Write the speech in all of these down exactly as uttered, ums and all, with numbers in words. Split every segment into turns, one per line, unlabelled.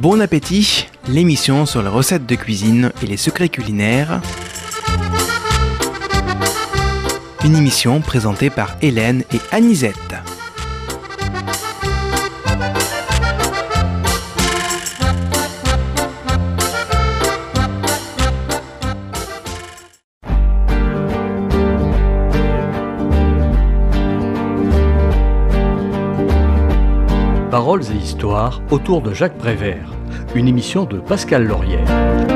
Bon appétit, l'émission sur les recettes de cuisine et les secrets culinaires. Une émission présentée par Hélène et Anisette.
Paroles et histoires autour de Jacques Prévert, une émission de Pascal Laurière.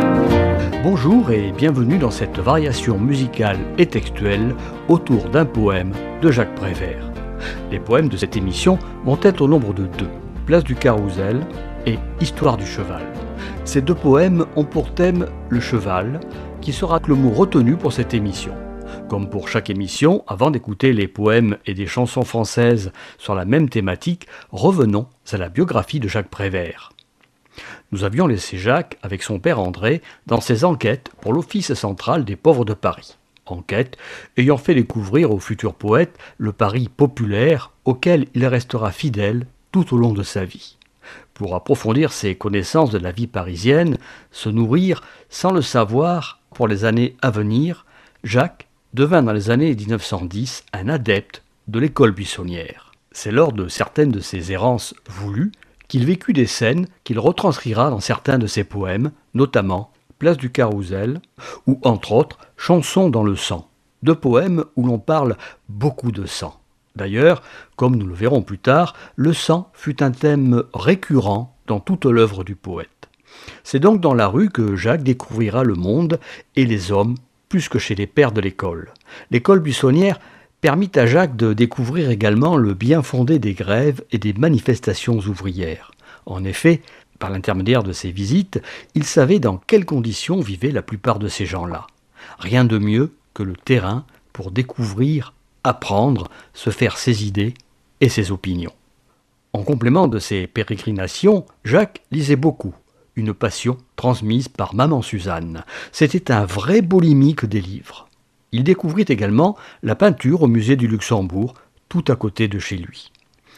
Bonjour et bienvenue dans cette variation musicale et textuelle autour d'un poème de Jacques Prévert. Les poèmes de cette émission vont être au nombre de deux, Place du Carrousel et Histoire du cheval. Ces deux poèmes ont pour thème le cheval, qui sera le mot retenu pour cette émission. Comme pour chaque émission, avant d'écouter les poèmes et des chansons françaises sur la même thématique, revenons à la biographie de Jacques Prévert. Nous avions laissé Jacques avec son père André dans ses enquêtes pour l'Office central des pauvres de Paris. Enquête ayant fait découvrir au futur poète le Paris populaire auquel il restera fidèle tout au long de sa vie. Pour approfondir ses connaissances de la vie parisienne, se nourrir sans le savoir pour les années à venir, Jacques devint dans les années dix-neuf cent dix un adepte de l'école buissonnière. C'est lors de certaines de ses errances voulues qu'il vécut des scènes qu'il retranscrira dans certains de ses poèmes, notamment Place du Carrousel ou, entre autres, Chansons dans le sang, deux poèmes où l'on parle beaucoup de sang. D'ailleurs, comme nous le verrons plus tard, le sang fut un thème récurrent dans toute l'œuvre du poète. C'est donc dans la rue que Jacques découvrira le monde et les hommes plus que chez les pères de l'école. L'école buissonnière permit à Jacques de découvrir également le bien fondé des grèves et des manifestations ouvrières. En effet, par l'intermédiaire de ses visites, il savait dans quelles conditions vivaient la plupart de ces gens-là. Rien de mieux que le terrain pour découvrir, apprendre, se faire ses idées et ses opinions. En complément de ses pérégrinations, Jacques lisait beaucoup. Une passion transmise par maman Suzanne. C'était un vrai boulimique des livres. Il découvrit également la peinture au musée du Luxembourg, tout à côté de chez lui.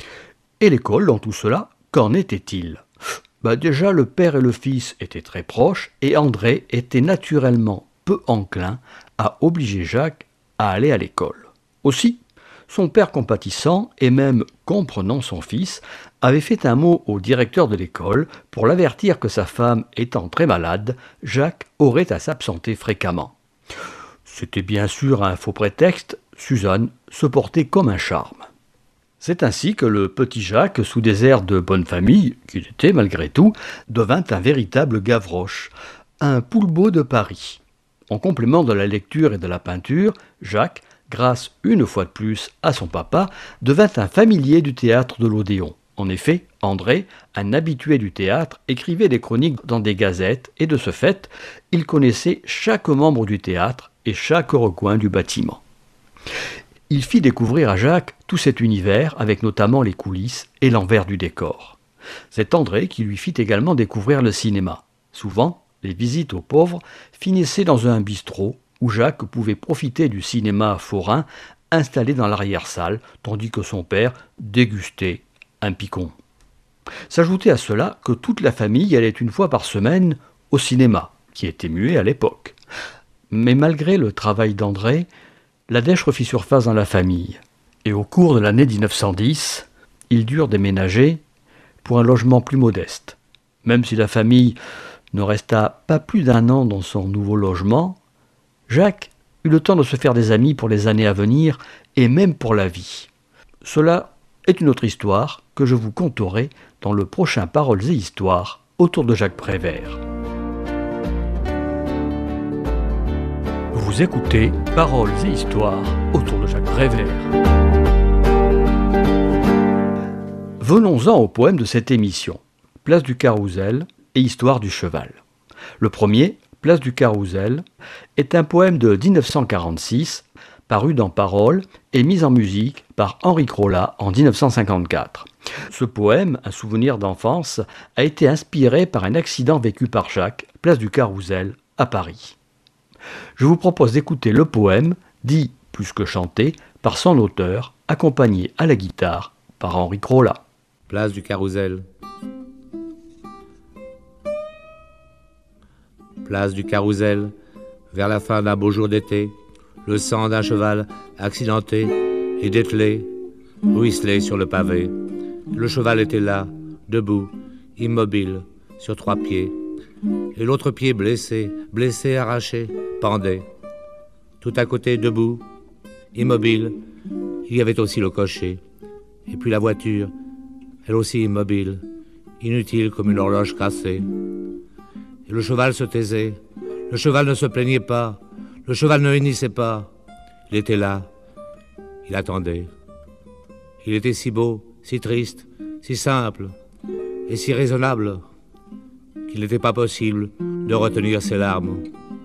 Et l'école, dans tout cela, qu'en était-il ? Bah déjà, le père et le fils étaient très proches, et André était naturellement peu enclin à obliger Jacques à aller à l'école. Aussi, son père compatissant et même comprenant son fils, avait fait un mot au directeur de l'école pour l'avertir que sa femme étant très malade, Jacques aurait à s'absenter fréquemment. C'était bien sûr un faux prétexte, Suzanne se portait comme un charme. C'est ainsi que le petit Jacques, sous des airs de bonne famille, qu'il était malgré tout, devint un véritable Gavroche, un poulbeau de Paris. En complément de la lecture et de la peinture, Jacques, grâce une fois de plus à son papa, devint un familier du théâtre de l'Odéon. En effet, André, un habitué du théâtre, écrivait des chroniques dans des gazettes et de ce fait, il connaissait chaque membre du théâtre et chaque recoin du bâtiment. Il fit découvrir à Jacques tout cet univers avec notamment les coulisses et l'envers du décor. C'est André qui lui fit également découvrir le cinéma. Souvent, les visites aux pauvres finissaient dans un bistrot où Jacques pouvait profiter du cinéma forain installé dans l'arrière-salle, tandis que son père dégustait un picon. S'ajoutait à cela que toute la famille allait une fois par semaine au cinéma, qui était muet à l'époque. Mais malgré le travail d'André, la dèche refit surface dans la famille. Et au cours de l'année dix-neuf cent dix, ils durent déménager pour un logement plus modeste. Même si la famille ne resta pas plus d'un an dans son nouveau logement, Jacques eut le temps de se faire des amis pour les années à venir et même pour la vie. Cela est une autre histoire que je vous conterai dans le prochain Paroles et Histoires autour de Jacques Prévert. Vous écoutez Paroles et Histoires autour de Jacques Prévert. Venons-en au poème de cette émission, Place du Carrousel et Histoire du cheval. Le premier, Place du Carrousel, est un poème de dix-neuf cent quarante-six, paru dans Paroles et mis en musique par Henri Crolat en dix-neuf cent cinquante-quatre. Ce poème, un souvenir d'enfance, a été inspiré par un accident vécu par Jacques, place du Carrousel, à Paris. Je vous propose d'écouter le poème, dit plus que chanté, par son auteur, accompagné à la guitare par Henri Crolat.
Place du Carrousel. place du Carrousel, vers la fin d'un beau jour d'été, le sang d'un cheval accidenté et dételé ruisselait sur le pavé. Le cheval était là, debout, immobile, sur trois pieds, et l'autre pied blessé, blessé, arraché, pendait. Tout à côté, debout, immobile, il y avait aussi le cocher, et puis la voiture, elle aussi immobile, inutile comme une horloge cassée. Et le cheval se taisait, le cheval ne se plaignait pas, le cheval ne hennissait pas. Il était là, il attendait. Il était si beau, si triste, si simple et si raisonnable qu'il n'était pas possible de retenir ses larmes.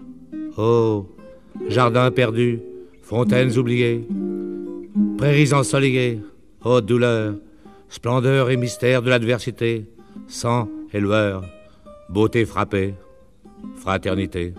Oh, jardins perdus, fontaines oubliées, prairies ensoleillées, oh douleur, splendeur et mystère de l'adversité, sang et lueur, beauté frappée, fraternité.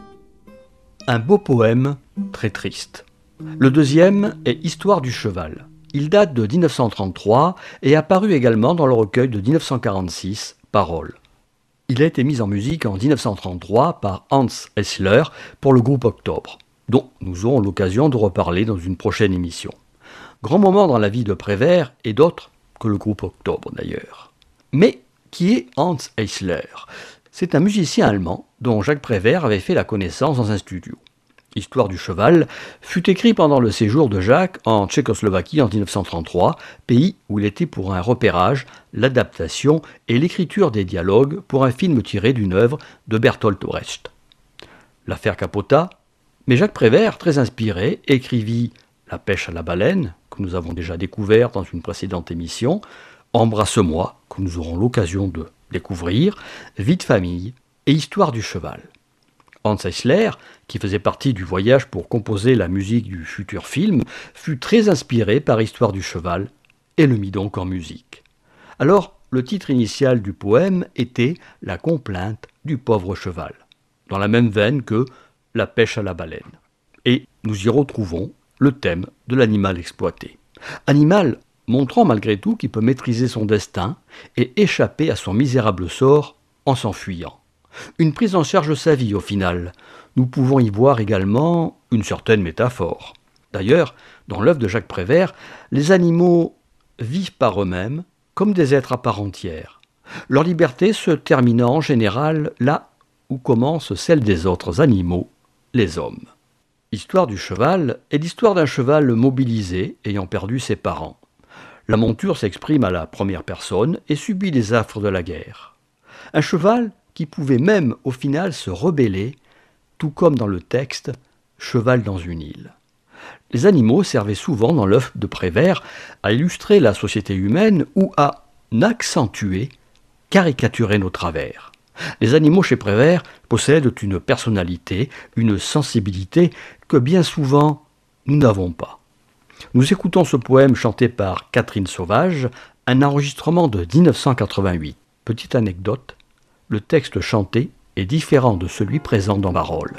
Un beau poème très triste. Le deuxième est Histoire du cheval. Il date de dix-neuf cent trente-trois et apparu également dans le recueil de dix-neuf cent quarante-six, Paroles. Il a été mis en musique en dix-neuf cent trente-trois par Hans Eisler pour le groupe Octobre, dont nous aurons l'occasion de reparler dans une prochaine émission. Grand moment dans la vie de Prévert et d'autres que le groupe Octobre d'ailleurs. Mais qui est Hans Eisler ? C'est un musicien allemand dont Jacques Prévert avait fait la connaissance dans un studio. Histoire du cheval fut écrit pendant le séjour de Jacques en Tchécoslovaquie en dix-neuf cent trente-trois, pays où il était pour un repérage, l'adaptation et l'écriture des dialogues pour un film tiré d'une œuvre de Bertolt Brecht. L'affaire capota, mais Jacques Prévert, très inspiré, écrivit La pêche à la baleine, que nous avons déjà découvert dans une précédente émission, Embrasse-moi, que nous aurons l'occasion de découvrir, Vie de famille et Histoire du cheval. Hans Eisler, qui faisait partie du voyage pour composer la musique du futur film, fut très inspiré par Histoire du cheval et le mit donc en musique. Alors, le titre initial du poème était La complainte du pauvre cheval, dans la même veine que La pêche à la baleine. Et nous y retrouvons le thème de l'animal exploité. Animal montrant malgré tout qu'il peut maîtriser son destin et échapper à son misérable sort en s'enfuyant. Une prise en charge de sa vie au final. Nous pouvons y voir également une certaine métaphore. D'ailleurs, dans l'œuvre de Jacques Prévert, les animaux vivent par eux-mêmes comme des êtres à part entière. Leur liberté se terminant en général là où commence celle des autres animaux, les hommes. Histoire du cheval est l'histoire d'un cheval mobilisé ayant perdu ses parents. La monture s'exprime à la première personne et subit les affres de la guerre. Un cheval qui pouvait même au final se rebeller, tout comme dans le texte « Cheval dans une île ». Les animaux servaient souvent dans l'œuvre de Prévert à illustrer la société humaine ou à accentuer, caricaturer nos travers. Les animaux chez Prévert possèdent une personnalité, une sensibilité que bien souvent nous n'avons pas. Nous écoutons ce poème chanté par Catherine Sauvage, un enregistrement de dix-neuf cent quatre-vingt-huit. Petite anecdote, le texte chanté est différent de celui présent dans Paroles.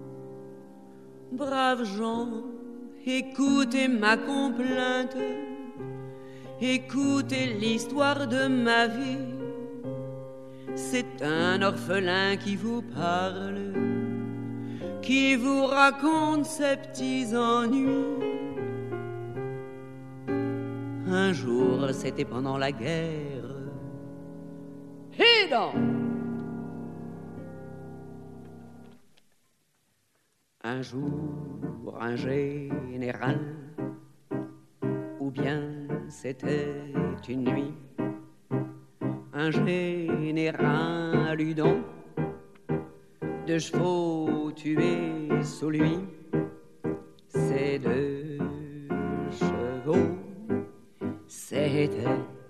Braves gens, écoutez ma complainte, écoutez l'histoire de ma vie. C'est un orphelin qui vous parle, qui vous raconte ses petits ennuis. Un jour, c'était pendant la guerre. Et donc, un jour, un général, ou bien c'était une nuit, un général eut donc de chevaux tués sous lui. Ces deux chevaux, c'était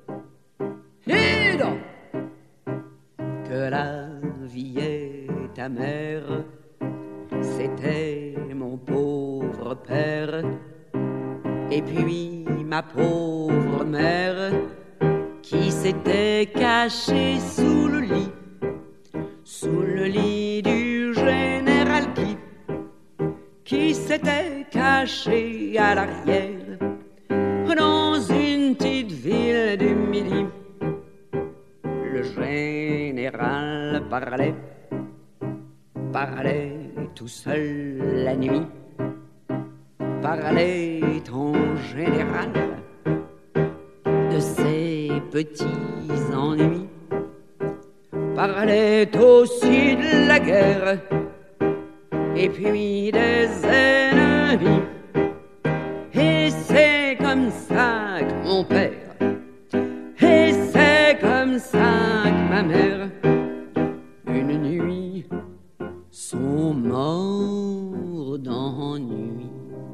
et donc que la vie est amère. C'était mon pauvre père et puis ma pauvre mère qui s'était cachée sous le lit, sous le lit du général qui, qui s'était caché à l'arrière dans une petite ville du Midi. Le général parlait parlait tout seul la nuit, parlait en général de ses petits ennuis, parlait aussi de la guerre et puis des ennemis. Et c'est comme ça que mon père, et c'est comme ça que ma mère, une nuit, sont morts d'ennui.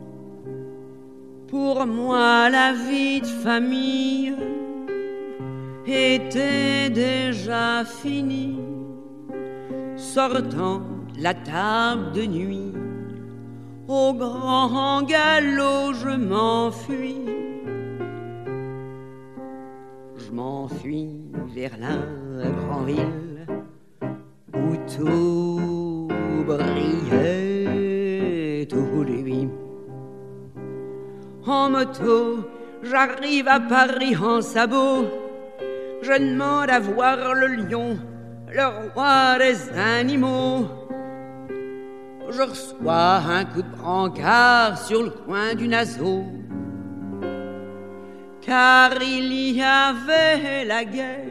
Pour moi, la vie de famille était déjà finie. Sortant de la table de nuit, au grand galop, je m'enfuis. Je m'enfuis vers la grande ville où tout brillait, tout lui. En moto, j'arrive à Paris en sabot. Je demande à voir le lion, le roi des animaux. Je reçois un coup de brancard sur le coin du naseau, car il y avait la guerre,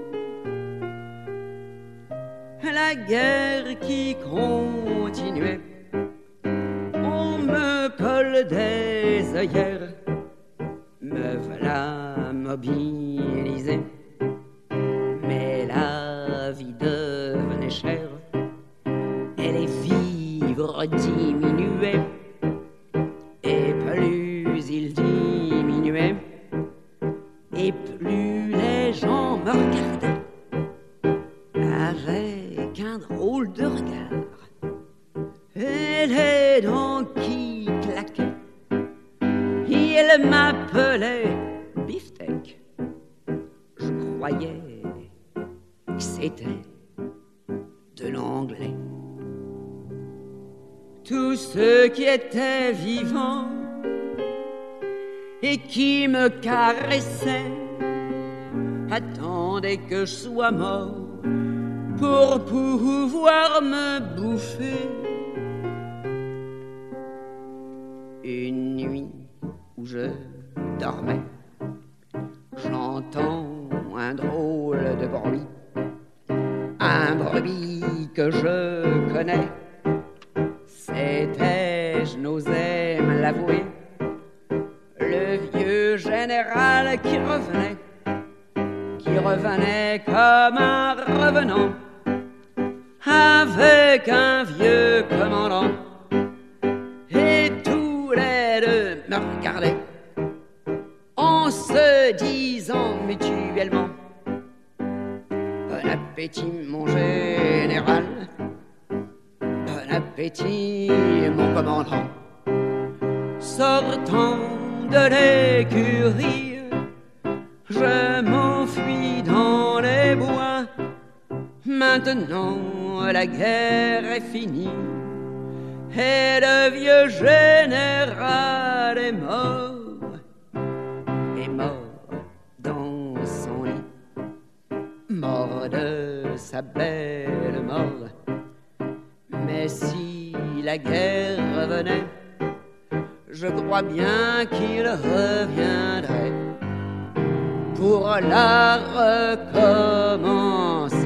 la guerre qui continuait. On me colle des œillères, me voilà mobilisé, mais la vie devenait chère et les vivres diminuaient, et plus ils diminuaient, et plus les gens me regardaient avec un drôle de regard, et les dents qui claquaient. Ils m'appelaient beefsteak. Je croyais que c'était de l'anglais. Tous ceux qui étaient vivants et qui me caressaient attendaient que je sois mort pour pouvoir me bouffer. Une nuit où je dormais, j'entends un drôle de bruit, un bruit que je connais. C'était, je n'osais me l'avouer, le vieux général qui revenait, qui revenait comme un revenant, avec un vieux commandant. Et tous les deux me regardaient en se disant mutuellement: bon appétit mon général, bon appétit mon commandant. Sortant de l'écurie, je m'enfuis dans les bois. Maintenant la guerre est finie et le vieux général est mort, est mort dans son lit, mort de sa belle mort. Mais si la guerre revenait, je crois bien qu'il reviendrait pour la recommencer.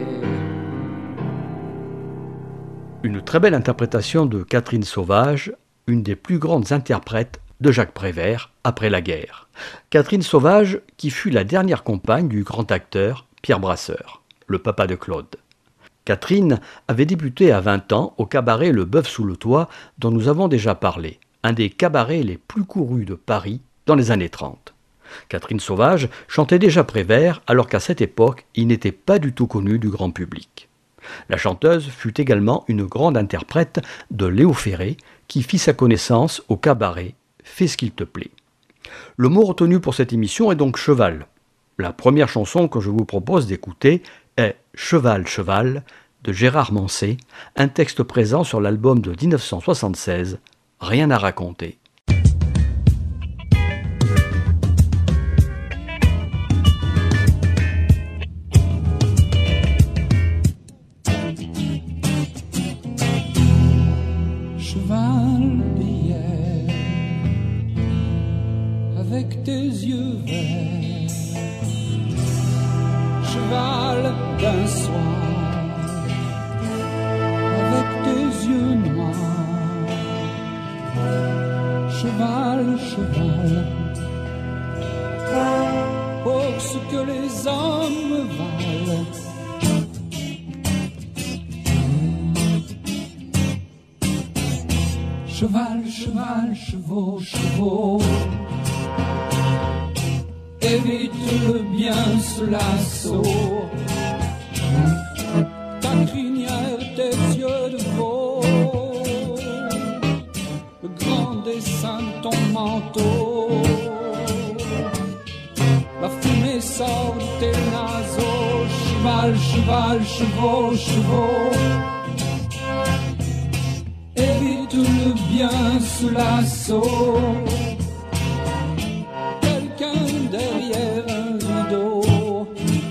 Une très belle interprétation de Catherine Sauvage, une des plus grandes interprètes de Jacques Prévert après la guerre. Catherine Sauvage qui fut la dernière compagne du grand acteur Pierre Brasseur, le papa de Claude. Catherine avait débuté à vingt ans au cabaret Le Bœuf sous le toit dont nous avons déjà parlé, un des cabarets les plus courus de Paris dans les années trente. Catherine Sauvage chantait déjà Prévert alors qu'à cette époque, il n'était pas du tout connu du grand public. La chanteuse fut également une grande interprète de Léo Ferré qui fit sa connaissance au cabaret Fais ce qu'il te plaît. Le mot retenu pour cette émission est donc cheval. La première chanson que je vous propose d'écouter est Cheval, cheval de Gérard Manset, un texte présent sur l'album de dix-neuf cent soixante-seize, Rien à raconter.
yeux verts, cheval d'un soir, avec tes yeux noirs, cheval, cheval, pour ce que les hommes valent. Cheval, cheval, chevaux, chevaux, évite-le bien ce lasso. Ta crinière, tes yeux de veau, le grand dessin de ton manteau, la fumée sort de tes naseaux. Cheval, cheval, chevaux, chevaux, évite-le bien sous l'assaut. Quelqu'un derrière un rideau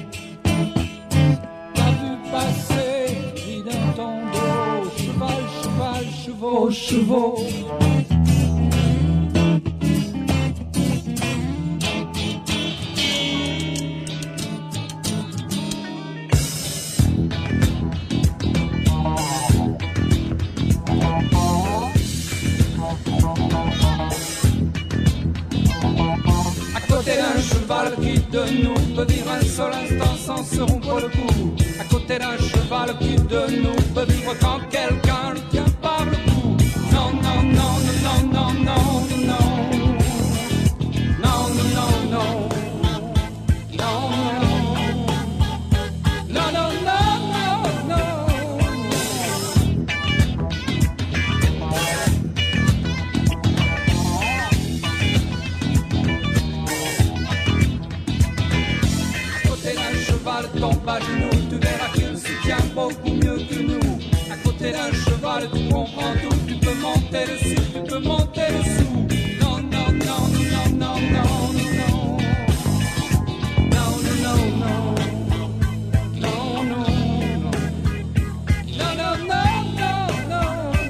t'a vu passer, crie dans ton dos. Cheval, cheval, chevaux, chevaux. Qui de nous peut vivre un seul instant sans se rompre le cou. À côté d'un cheval qui de nous peut vivre quand quelqu'un le tient par le cou. Non, non, non, non, non, non, non, non, non, non, non, non. Tombe à genoux, tu verras qu'il se tient beaucoup mieux que nous. À côté d'un cheval, tu comprends tout. Tu peux monter dessus, tu peux monter dessous. Non, non, non, non, non, non, non, non, non, non, non, non, non, non, non, non, non, non.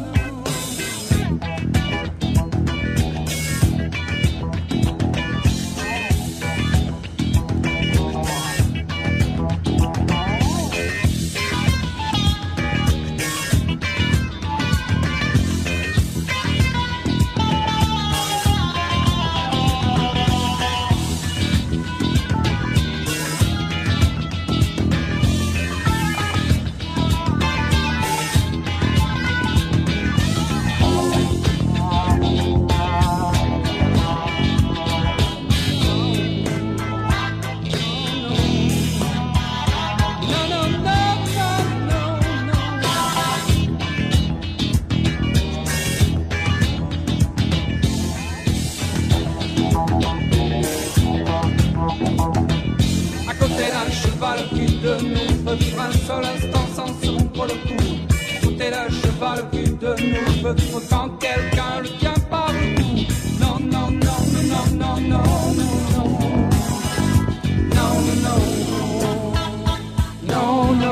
Vivre un seul instant sans se rompre le cou. Écoutez le cheval qui de nous peut vivre quand quelqu'un le tient par le cou. Non, non, non, non, non, non, non, non, non, non, non, non, non,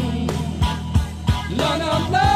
non, non, non.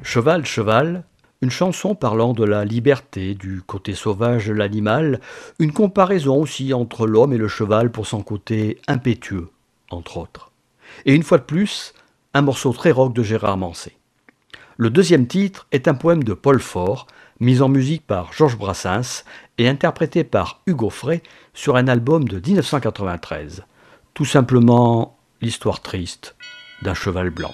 Cheval, cheval, une chanson parlant de la liberté, du côté sauvage de l'animal, une comparaison aussi entre l'homme et le cheval pour son côté impétueux, entre autres. Et une fois de plus, un morceau très rock de Gérard Manset. Le deuxième titre est un poème de Paul Faure, mis en musique par Georges Brassens et interprété par Hugo Frey sur un album de dix-neuf cent quatre-vingt-treize. Tout simplement l'histoire triste d'un cheval blanc.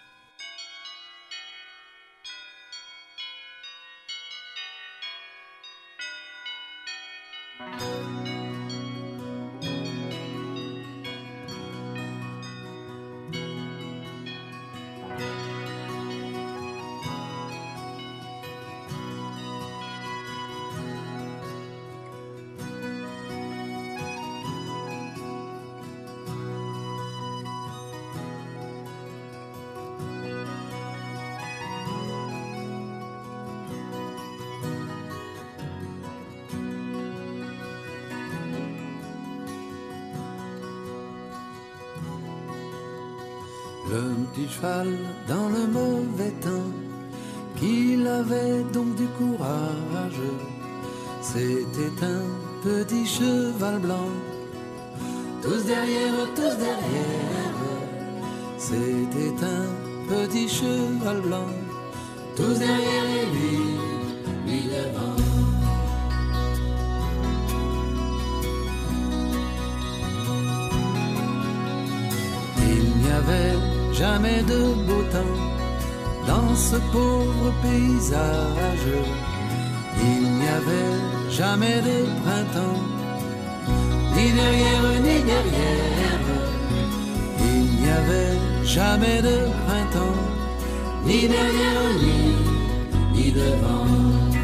Le petit cheval dans le mauvais temps, qu'il avait donc du courage. C'était un petit cheval blanc, tous derrière, tous derrière. C'était un petit cheval blanc, tous derrière et lui, lui devant. Il n'y avait jamais de beau temps dans ce pauvre paysage. Il n'y avait jamais de printemps, ni derrière ni derrière. Il n'y avait jamais de printemps, ni derrière ni, ni devant.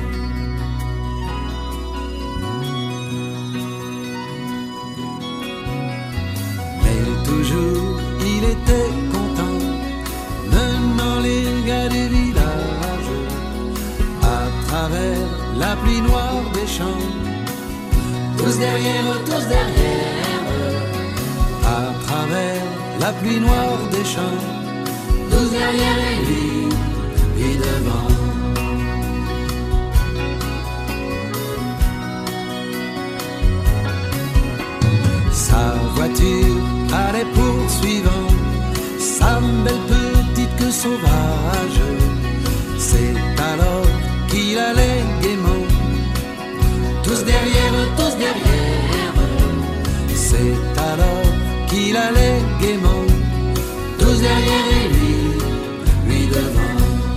Mais toujours il était content, menant les gars du village à travers la pluie noire des champs, tous derrière, tous derrière, à travers la pluie noire des champs, tous derrière et lui, lui devant. Sa voiture allait poursuivant, sa belle petite queue sauvage. C'est alors qu'il allait gaiement, tous derrière, tous derrière. C'est alors qu'il allait gaiement, tous derrière et lui, lui devant.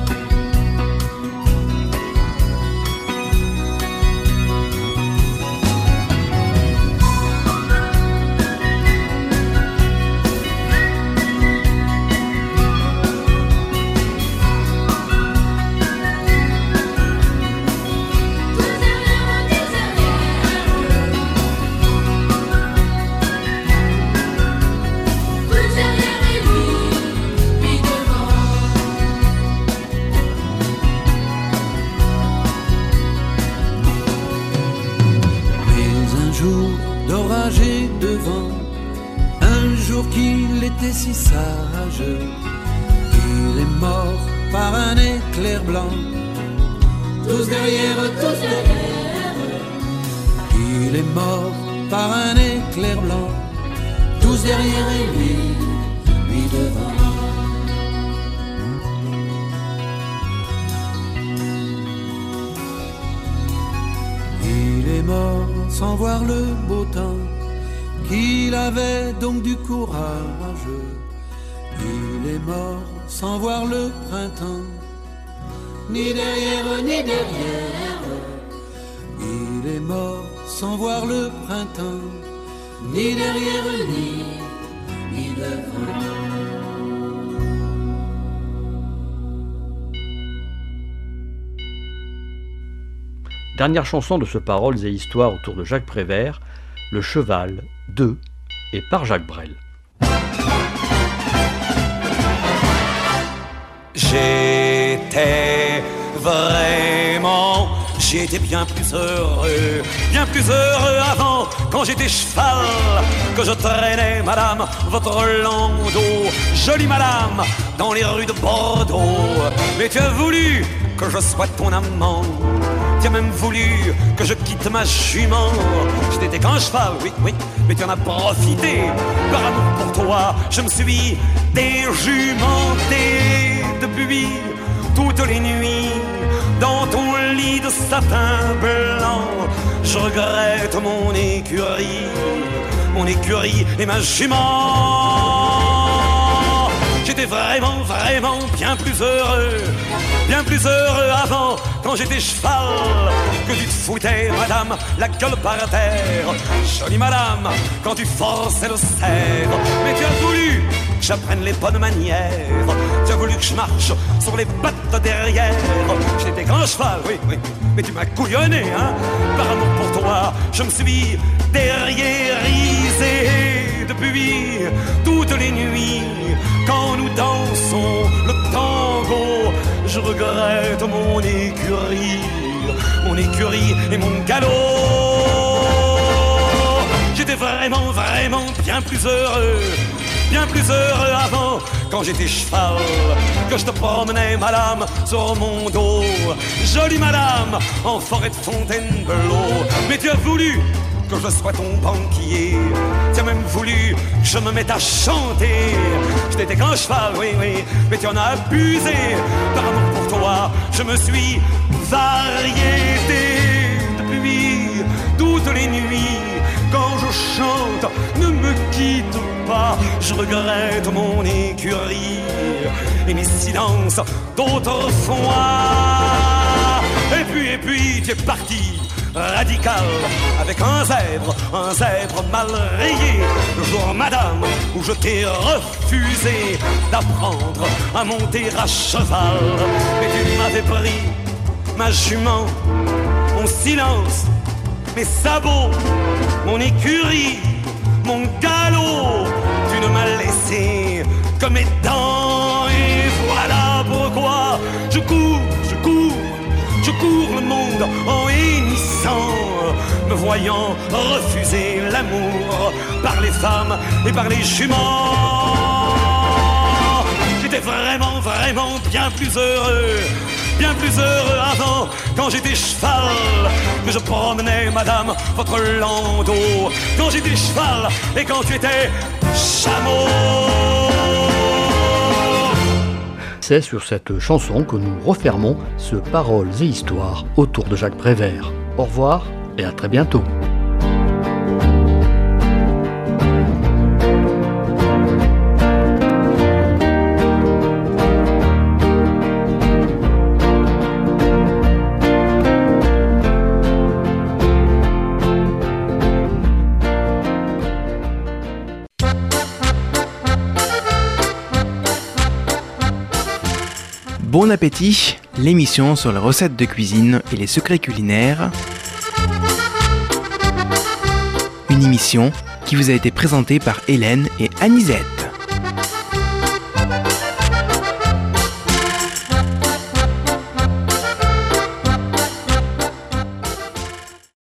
Si sage, il est mort par un éclair blanc, tous derrière, tous derrière. Il est mort par un éclair blanc, tous derrière et lui, lui devant. Il est mort sans voir le beau temps, qu'il avait donc du courage. Il est mort sans voir le printemps, ni derrière, ni derrière. Il est mort sans voir le printemps, ni derrière, ni, ni devant.
Dernière chanson de ce Paroles et Histoires autour de Jacques Prévert, Le Cheval de et par Jacques Brel.
J'étais vraiment
j'étais bien plus heureux, bien plus heureux avant, quand j'étais cheval, que je traînais, madame, votre landau, jolie madame, dans les rues de Bordeaux. Mais tu as voulu que je sois ton amant, tu as même voulu que je quitte ma jument. Je t'étais qu'un cheval, oui, oui, mais tu en as profité. Par amour pour toi, je me suis déjumenté depuis toutes les nuits. Dans ton lit de satin blanc, je regrette mon écurie, mon écurie et ma jument. J'étais vraiment, vraiment bien plus heureux, bien plus heureux avant, quand j'étais cheval, que tu te foutais, madame, la gueule par terre. Jolie madame, quand tu forçais le cerf. Mais tu as voulu que j'apprenne les bonnes manières, tu as voulu que je marche sur les pattes derrière. J'étais qu'un cheval, oui, oui, mais tu m'as couillonné, hein. Par amour pour toi, je me suis derriérisé depuis toutes les nuits. Quand nous dansons le tango, je regrette mon écurie, mon écurie et mon galop. J'étais vraiment, vraiment bien plus heureux, bien plus heureux avant, quand j'étais cheval, que je te promenais, madame, sur mon dos. Jolie madame, en forêt de Fontainebleau. Mais tu as voulu que je sois ton banquier, tu as même voulu que je me mette à chanter. Je n'étais qu'un cheval, oui, oui, mais tu en as abusé. Par amour pour toi, je me suis variété depuis toutes les nuits. Quand je chante, ne me quitte pas, je regrette mon écurie et mes silences d'autrefois. Et puis, et puis, tu es parti radical, avec un zèbre, un zèbre mal rayé. Le jour, madame, où je t'ai refusé d'apprendre à monter à cheval. Mais tu m'avais pris ma jument, mon silence, mes sabots, mon écurie, mon galop. Tu ne m'as laissé que mes dents. Et voilà pourquoi je cours, je cours, je cours le monde en hennissant, me voyant refuser l'amour par les femmes et par les juments. J'étais vraiment, vraiment bien plus heureux, bien plus heureux avant, quand j'étais cheval, que je promenais, madame, votre landau. Quand j'étais cheval et quand tu étais chameau.
C'est sur cette chanson que nous refermons ce Paroles et Histoires autour de Jacques Prévert. Au revoir et à très bientôt.
Bon appétit, l'émission sur les recettes de cuisine et les secrets culinaires. Une émission qui vous a été présentée par Hélène et Anisette.